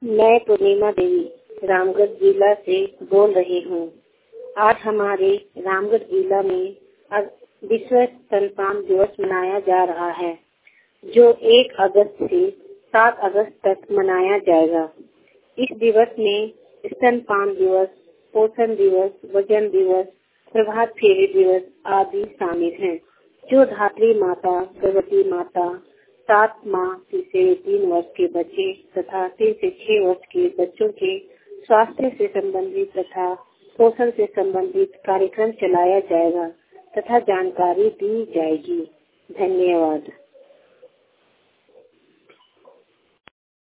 मैं पूर्णिमा देवी रामगढ़ जिला से बोल रही हूँ। आज हमारे रामगढ़ जिला में विश्व स्तनपान दिवस मनाया जा रहा है, जो 1 अगस्त से 7 अगस्त तक मनाया जाएगा। इस दिवस में स्तनपान दिवस, पोषण दिवस, वजन दिवस, प्रभात फेरी दिवस आदि शामिल हैं, जो धात्री माता, गर्भवती माता, 7 माह से 3 वर्ष के बच्चे तथा 3 से 6 वर्ष के बच्चों के स्वास्थ्य से संबंधित तथा पोषण से संबंधित कार्यक्रम चलाया जाएगा तथा जानकारी दी जाएगी। धन्यवाद।